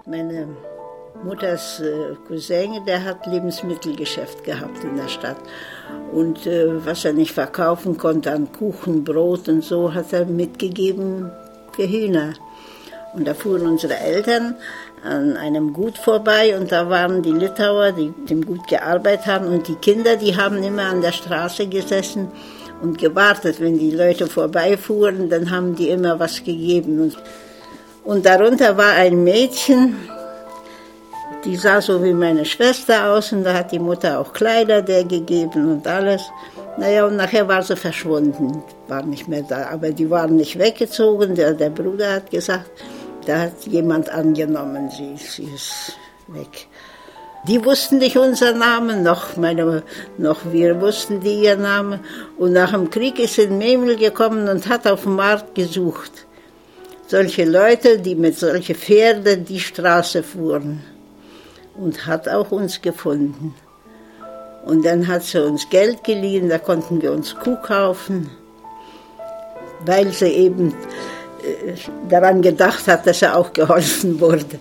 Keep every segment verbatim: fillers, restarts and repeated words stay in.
Meine Mutters äh, Cousin, der hat Lebensmittelgeschäft gehabt in der Stadt. Und äh, was er nicht verkaufen konnte an Kuchen, Brot und so, hat er mitgegeben für Hühner. Und da fuhren unsere Eltern an einem Gut vorbei und da waren die Litauer, die dem Gut gearbeitet haben. Und die Kinder, die haben immer an der Straße gesessen und gewartet. Wenn die Leute vorbeifuhren, dann haben die immer was gegeben. Und, und darunter war ein Mädchen, die sah so wie meine Schwester aus und da hat die Mutter auch Kleider der gegeben und alles. Naja, und nachher war sie verschwunden, war nicht mehr da. Aber die waren nicht weggezogen, der, der Bruder hat gesagt, da hat jemand angenommen, sie, sie ist weg. Die wussten nicht unseren Namen, noch, meine, noch wir wussten die ihren Namen. Und nach dem Krieg ist sie in Memel gekommen und hat auf dem Markt gesucht. Solche Leute, die mit solchen Pferden die Straße fuhren. Und hat auch uns gefunden. Und dann hat sie uns Geld geliehen, da konnten wir uns Kuh kaufen, weil sie eben äh, daran gedacht hat, dass er auch geholfen wurde.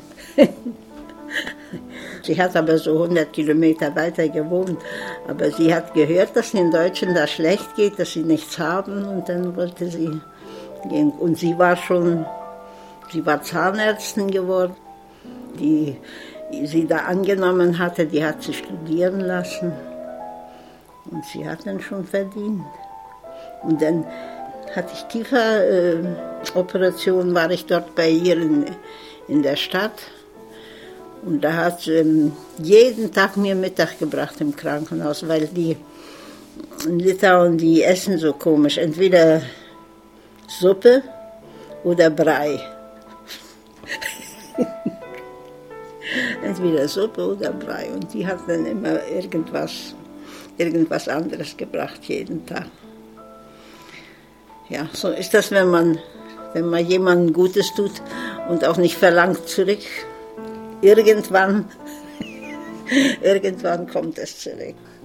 Sie hat aber so hundert Kilometer weiter gewohnt, aber sie hat gehört, dass den Deutschen da schlecht geht, dass sie nichts haben und dann wollte sie gehen. Und sie war schon, sie war Zahnärztin geworden, die sie da angenommen hatte, die hat sie studieren lassen und sie hat dann schon verdient. Und dann hatte ich Kieferoperation, äh, war ich dort bei ihr in, in der Stadt und da hat sie ähm, jeden Tag mir Mittag gebracht im Krankenhaus, weil die in Litauen, die essen so komisch, entweder Suppe oder Brei. Entweder Suppe oder Brei. Und die hat dann immer irgendwas, irgendwas anderes gebracht, jeden Tag. Ja, so ist das, wenn man, wenn man jemandem Gutes tut und auch nicht verlangt zurück. Irgendwann, irgendwann kommt es zurück.